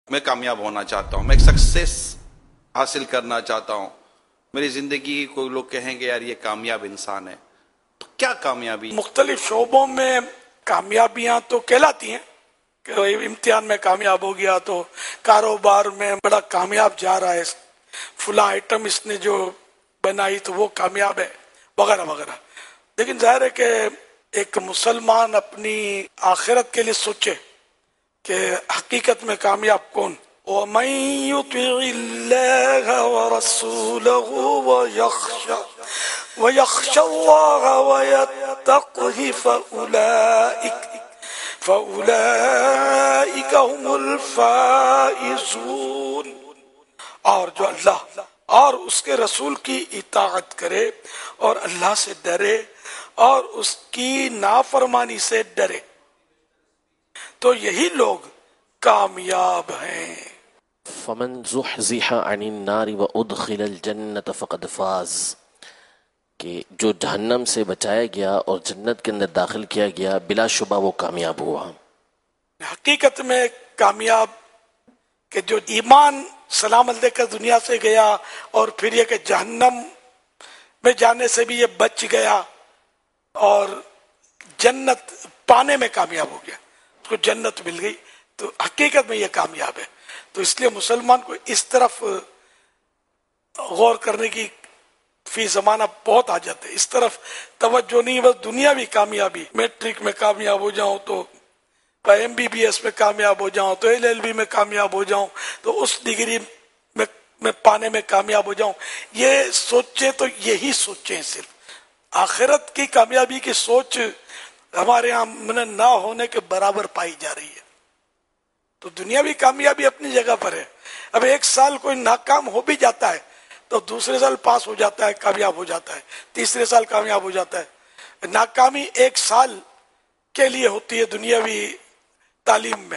میں کامیاب ہونا چاہتا ہوں، میں ایک سکسیس حاصل کرنا چاہتا ہوں، میری زندگی کوئی لوگ کہیں گے یار یہ کامیاب انسان ہے، تو کیا کامیابی؟ مختلف شعبوں میں کامیابیاں تو کہلاتی ہیں کہ امتحان میں کامیاب ہو گیا تو کاروبار میں بڑا کامیاب جا رہا ہے، فلاں آئٹم اس نے جو بنائی تو وہ کامیاب ہے وغیرہ وغیرہ. لیکن ظاہر ہے کہ ایک مسلمان اپنی آخرت کے لیے سوچے کہ حقیقت میں کامیاب کون. وَمَن يُطِعِ اللَّهَ وَرَسُولَهُ وَيَخْشَ اللَّهَ وَيَتَّقْهِ فَأُولَئِكَ هُمُ الْفَائِزُونَ. اور جو اللہ اور اس کے رسول کی اطاعت کرے اور اللہ سے ڈرے اور اس کی نافرمانی سے ڈرے تو یہی لوگ کامیاب ہیں. فمن زحزح عن النار وادخل الجنة فقد فاز، کہ جو جہنم سے بچایا گیا اور جنت کے اندر داخل کیا گیا بلا شبہ وہ کامیاب ہوا. حقیقت میں کامیاب کہ جو ایمان سلامت لے کر دنیا سے گیا اور پھر یہ کہ جہنم میں جانے سے بھی یہ بچ گیا اور جنت پانے میں کامیاب ہو گیا، اس کو جنت مل گئی، تو حقیقت میں یہ کامیاب ہے. تو اس لیے مسلمان کو اس طرف غور کرنے کی فی زمانہ بہت حاجت ہے. اس طرف توجہ نہیں بس دنیاوی کامیابی، میٹرک میں کامیاب ہو جاؤں تو MBBS میں کامیاب ہو جاؤں تو LLB میں کامیاب ہو جاؤں تو اس ڈگری میں پانے میں کامیاب ہو جاؤں. یہ سوچیں تو یہی سوچیں، صرف آخرت کی کامیابی کی سوچ ہمارے یہاں نہ ہونے کے برابر پائی جا رہی ہے. تو دنیاوی کامیابی اپنی جگہ پر ہے. اب ایک سال کوئی ناکام ہو بھی جاتا ہے تو دوسرے سال پاس ہو جاتا ہے، کامیاب ہو جاتا ہے، تیسرے سال کامیاب ہو جاتا ہے. ناکامی ایک سال کے لیے ہوتی ہے دنیاوی تعلیم میں،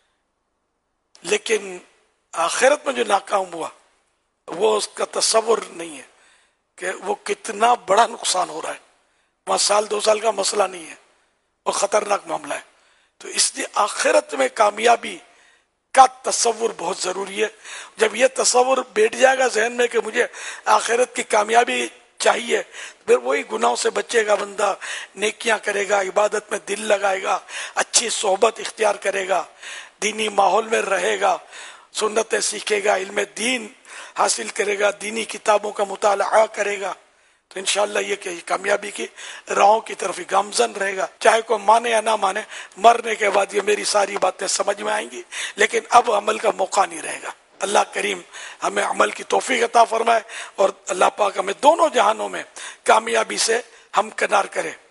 لیکن آخرت میں جو ناکام ہوا وہ اس کا تصور نہیں ہے کہ وہ کتنا بڑا نقصان ہو رہا ہے. وہاں سال دو سال کا مسئلہ نہیں ہے، وہ خطرناک معاملہ ہے. تو اس لیے آخرت میں کامیابی کا تصور بہت ضروری ہے. جب یہ تصور بیٹھ جائے گا ذہن میں کہ مجھے آخرت کی کامیابی چاہیے، پھر وہی گناہوں سے بچے گا بندہ، نیکیاں کرے گا، عبادت میں دل لگائے گا، اچھی صحبت اختیار کرے گا، دینی ماحول میں رہے گا، سنتیں سیکھے گا، علم دین حاصل کرے گا، دینی کتابوں کا مطالعہ کرے گا، تو انشاءاللہ یہ کہ کامیابی کی راہوں کی طرف گامزن رہے گا. چاہے کوئی مانے یا نہ مانے، مرنے کے بعد یہ میری ساری باتیں سمجھ میں آئیں گی، لیکن اب عمل کا موقع نہیں رہے گا. اللہ کریم ہمیں عمل کی توفیق عطا فرمائے اور اللہ پاک ہمیں دونوں جہانوں میں کامیابی سے ہمکنار کرے.